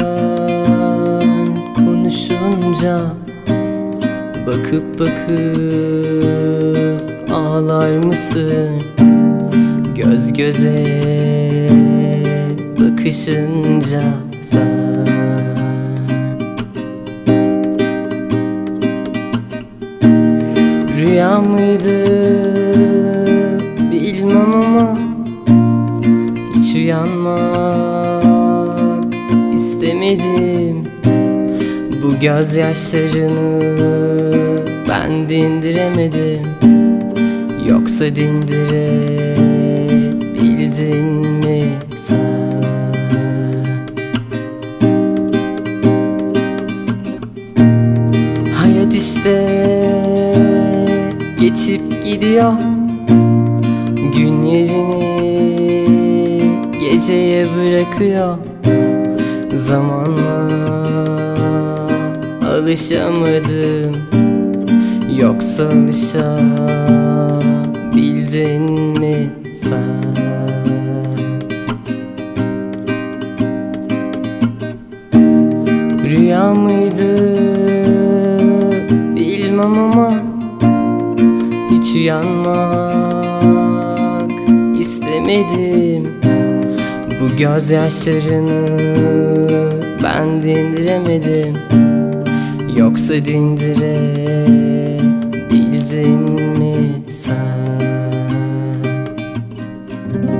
konuşunca bakıp bakıp ağlar mısın? Göz göze bakışınca sen rüya mıydı bilmem ama hiç uyanmak istemedim. Bu gözyaşlarını ben dindiremedim. Yoksa dindirebildin mi sen? Hayat işte geçip gidiyor, gün yerini geceye bırakıyor. Zamanla alışamadım, yoksa alışabildin mi sen? Rüya mıydı bilmem ama hiç uyanmak istemedim. Bu gözyaşlarını ben dindiremedim. Yoksa dindirebildin mi sen?